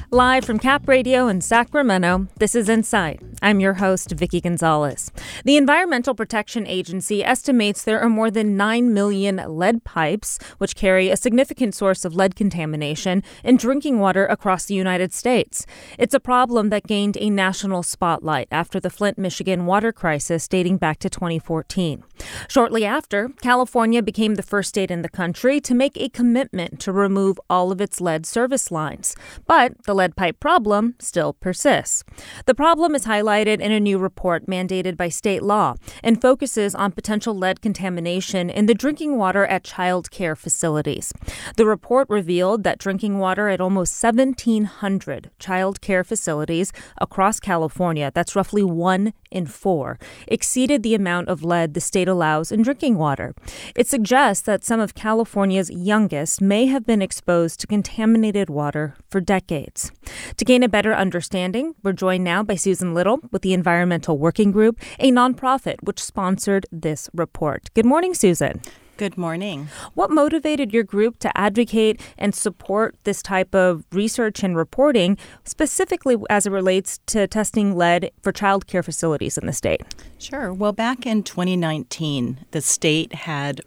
Live from Cap Radio in Sacramento, this is Insight. I'm your host, Vicki Gonzalez. The Environmental Protection Agency estimates there are more than 9 million lead pipes, which carry a significant source of lead contamination, in drinking water across the United States. It's a problem that gained a national spotlight after the Flint, Michigan water crisis dating back to 2014. Shortly after, California became the first state in the country to make a commitment to remove all of its lead service lines. But the lead pipe problem still persists. The problem is highlighted in a new report mandated by state law and focuses on potential lead contamination in the drinking water at child care facilities. The report revealed that drinking water at almost 1,700 child care facilities across California, that's roughly 1 in 4, exceeded the amount of lead the state allows in drinking water. It suggests that some of California's youngest may have been exposed to contaminated water for decades. To gain a better understanding, we're joined now by Susan Little with the Environmental Working Group, a nonprofit which sponsored this report. Good morning, Susan. Good morning. What motivated your group to advocate and support this type of research and reporting, specifically as it relates to testing lead for child care facilities in the state? Sure. Well, back in 2019, the state had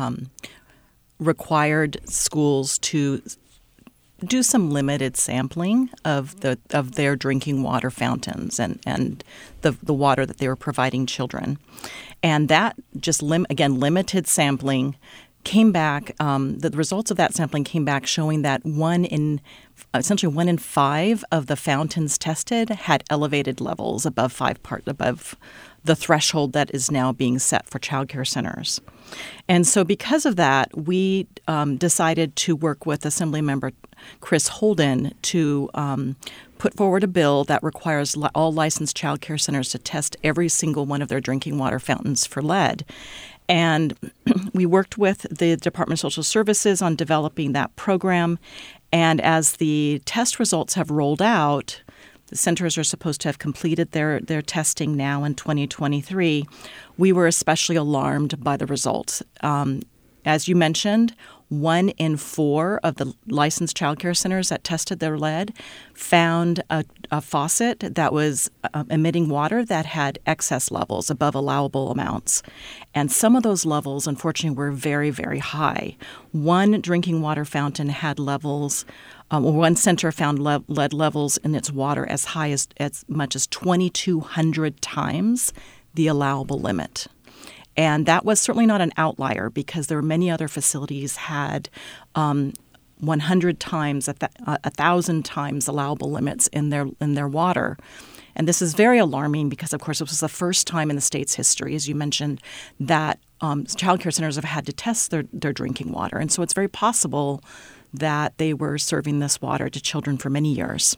required schools to do some limited sampling of their drinking water fountains and the water that they were providing children. And that just, limited sampling came back, the results of that sampling came back showing that 1 in 5 of the fountains tested had elevated levels above the threshold that is now being set for child care centers. And so because of that, we decided to work with Assemblymember Chris Holden to put forward a bill that requires all licensed child care centers to test every single one of their drinking water fountains for lead. And we worked with the Department of Social Services on developing that program. And as the test results have rolled out, the centers are supposed to have completed their testing now in 2023. We were especially alarmed by the results. As you mentioned, 1 in 4 of the licensed child care centers that tested their lead found a faucet that was emitting water that had excess levels above allowable amounts. And some of those levels, unfortunately, were very, very high. One drinking water fountain had levels one center found lead levels in its water as high as much as 2,200 times the allowable limit. And that was certainly not an outlier because there were many other facilities had 100 times, 1,000 times allowable limits in their water. And this is very alarming because, of course, this was the first time in the state's history, as you mentioned, that child care centers have had to test their drinking water. And so it's very possible that they were serving this water to children for many years.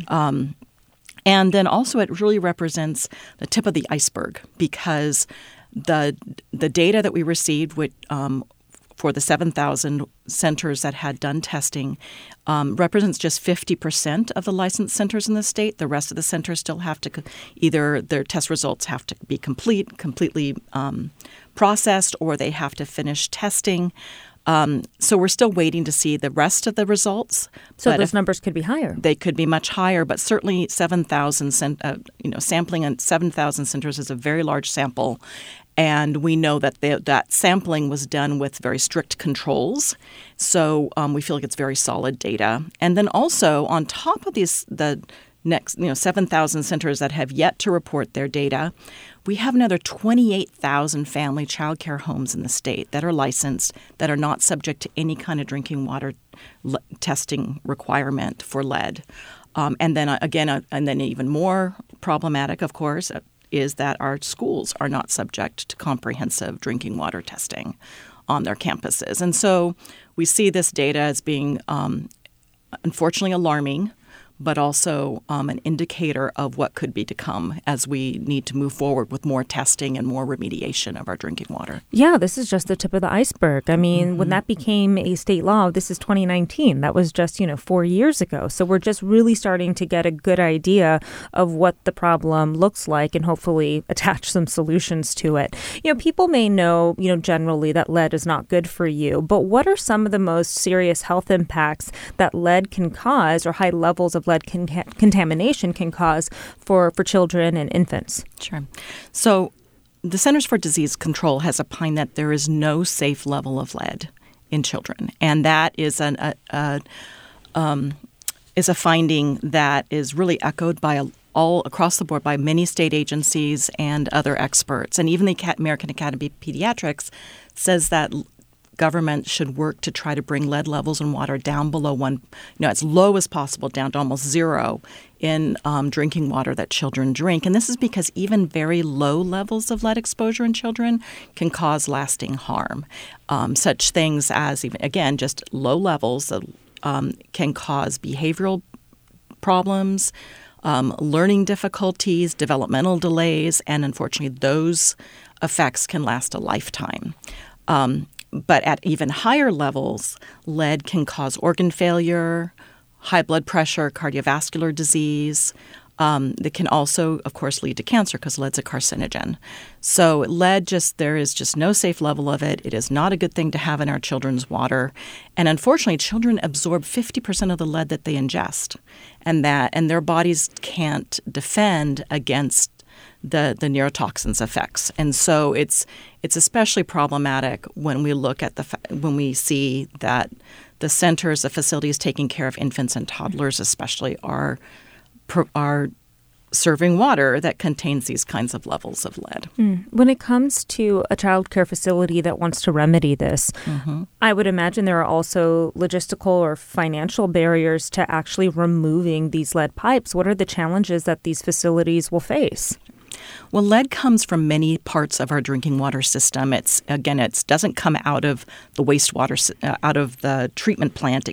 And then also it really represents the tip of the iceberg because the data that we received for the 7,000 centers that had done testing represents just 50% of the licensed centers in the state. The rest of the centers still have to either their test results have to be completely processed, or they have to finish testing. So we're still waiting to see the rest of the results. So those numbers could be higher. They could be much higher, but certainly 7,000. Sampling on 7,000 centers is a very large sample, and we know that that sampling was done with very strict controls. So we feel like it's very solid data. And then also on top of the next 7,000 centers that have yet to report their data, we have another 28,000 family child care homes in the state that are licensed, that are not subject to any kind of drinking water testing requirement for lead. And then even more problematic, of course, is that our schools are not subject to comprehensive drinking water testing on their campuses. And so we see this data as being unfortunately alarming, but also an indicator of what could be to come as we need to move forward with more testing and more remediation of our drinking water. Yeah, this is just the tip of the iceberg. I mean, when that became a state law, this is 2019. That was just, 4 years ago. So we're just really starting to get a good idea of what the problem looks like and hopefully attach some solutions to it. People may know, generally that lead is not good for you, but what are some of the most serious health impacts that lead can cause, or high levels of of lead contamination can cause for children and infants. Sure. So the Centers for Disease Control has opined that there is no safe level of lead in children, and that is a finding that is really echoed by all across the board by many state agencies and other experts. And even the American Academy of Pediatrics says that government should work to try to bring lead levels in water down below one, as low as possible, down to almost zero in drinking water that children drink. And this is because even very low levels of lead exposure in children can cause lasting harm. Such things as, even again, just low levels can cause behavioral problems, learning difficulties, developmental delays, and unfortunately those effects can last a lifetime. But at even higher levels, lead can cause organ failure, high blood pressure, cardiovascular disease. That can also, of course, lead to cancer because lead's a carcinogen. So lead, there is just no safe level of it. It is not a good thing to have in our children's water. And unfortunately, children absorb 50% of the lead that they ingest, and their bodies can't defend against the neurotoxins effects. And so it's especially problematic when we look at when we see that the centers, the facilities taking care of infants and toddlers especially are serving water that contains these kinds of levels of lead. When it comes to a child care facility that wants to remedy this, I would imagine there are also logistical or financial barriers to actually removing these lead pipes. What are the challenges that these facilities will face? Well, lead comes from many parts of our drinking water system. It doesn't come out of the wastewater, out of the treatment plant.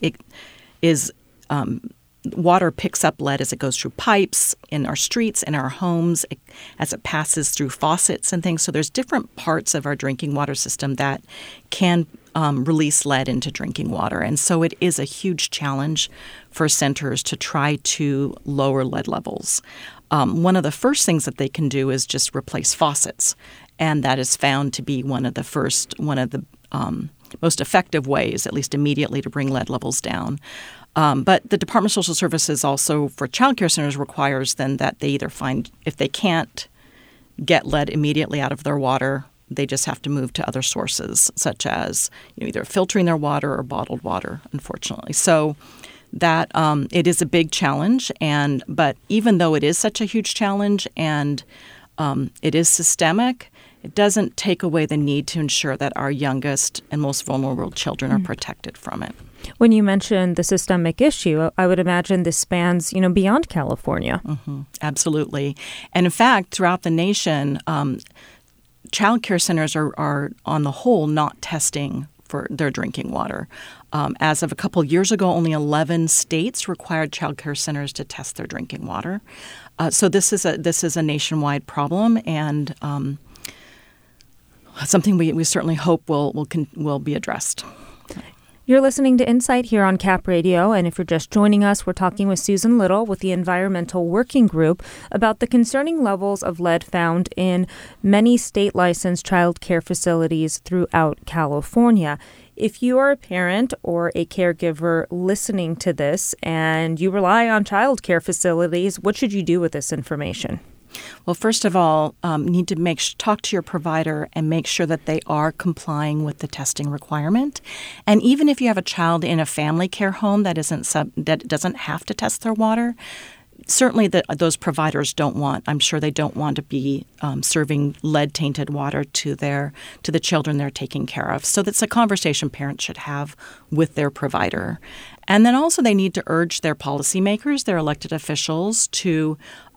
Water picks up lead as it goes through pipes in our streets, in our homes, as it passes through faucets and things. So there's different parts of our drinking water system that can release lead into drinking water. And so it is a huge challenge for centers to try to lower lead levels. One of the first things that they can do is just replace faucets. And that is found to be one of the most effective ways, at least immediately, to bring lead levels down. But the Department of Social Services also, for child care centers, requires then that they either find, if they can't get lead immediately out of their water, they just have to move to other sources, such as either filtering their water or bottled water, unfortunately. So that it is a big challenge. But even though it is such a huge challenge and it is systemic, it doesn't take away the need to ensure that our youngest and most vulnerable children are protected from it. When you mentioned the systemic issue, I would imagine this spans, beyond California. Absolutely. And in fact, throughout the nation, child care centers are on the whole not testing for their drinking water. As of a couple years ago, only 11 states required child care centers to test their drinking water. So this is a nationwide problem, and something we certainly hope will be addressed. You're listening to Insight here on Cap Radio, and if you're just joining us, we're talking with Susan Little with the Environmental Working Group about the concerning levels of lead found in many state-licensed child care facilities throughout California. If you are a parent or a caregiver listening to this and you rely on child care facilities, what should you do with this information? Well, first of all, you need to talk to your provider and make sure that they are complying with the testing requirement. And even if you have a child in a family care home that doesn't have to test their water, certainly those providers don't want to be serving lead-tainted water to the children they're taking care of. So that's a conversation parents should have with their provider. And then also they need to urge their policymakers, their elected officials, to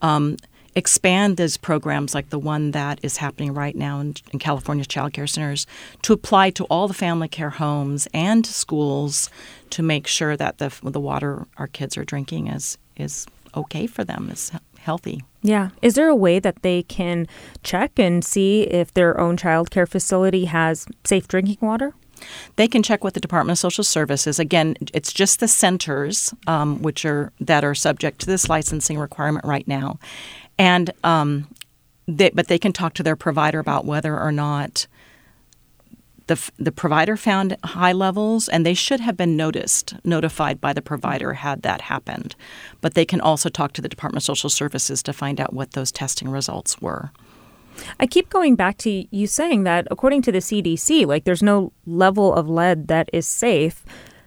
expand these programs like the one that is happening right now in California child care centers to apply to all the family care homes and to schools to make sure that the water our kids are drinking is okay for them, is healthy. Yeah. Is there a way that they can check and see if their own child care facility has safe drinking water? They can check with the Department of Social Services. Again, it's just the centers that are subject to this licensing requirement right now. And but they can talk to their provider about whether or not the provider found high levels, and they should have been notified by the provider had that happened. But they can also talk to the Department of Social Services to find out what those testing results were. I keep going back to you saying that according to the CDC, like there's no level of lead that is safe.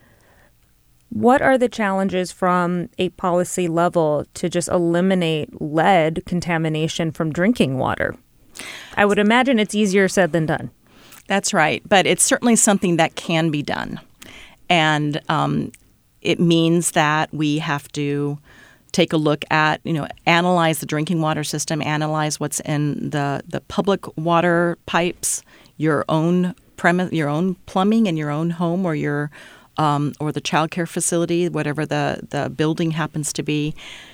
What are the challenges from a policy level to just eliminate lead contamination from drinking water? I would imagine it's easier said than done. That's right. But it's certainly something that can be done. And it means that we have to take a look at, analyze the drinking water system, analyze what's in the public water pipes, your own plumbing in your own home or your or the child care facility, whatever the building happens to be.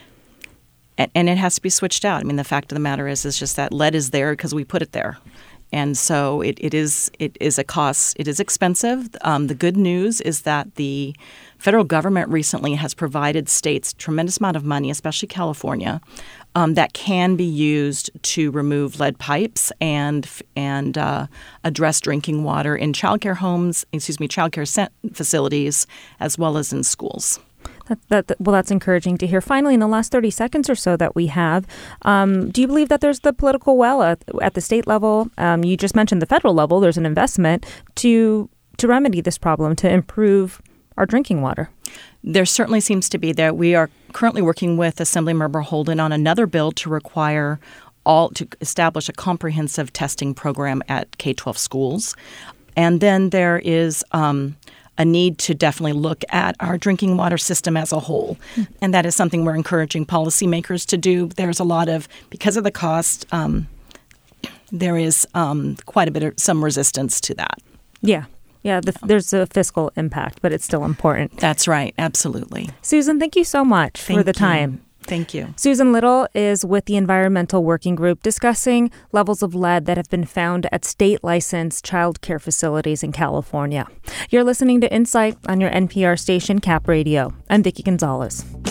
And it has to be switched out. I mean, the fact of the matter is just that lead is there because we put it there. And so it is a cost. It is expensive. The good news is that the federal government recently has provided states a tremendous amount of money, especially California, that can be used to remove lead pipes and address drinking water in childcare facilities as well as in schools. Well, that's encouraging to hear. Finally, in the last 30 seconds or so that we have, do you believe that there's the political will at the state level? You just mentioned the federal level. There's an investment to remedy this problem, to improve our drinking water. There certainly seems to be there. We are currently working with Assemblymember Holden on another bill to establish a comprehensive testing program at K-12 schools. And then there is a need to definitely look at our drinking water system as a whole. And that is something we're encouraging policymakers to do. There's a lot of, because of the cost, there is quite a bit of some resistance to that. Yeah. Yeah, there's a fiscal impact, but it's still important. That's right. Absolutely. Susan, thank you so much for the time. Thank you. Susan Little is with the Environmental Working Group discussing levels of lead that have been found at state-licensed child care facilities in California. You're listening to Insight on your NPR station, Cap Radio. I'm Vicki Gonzalez.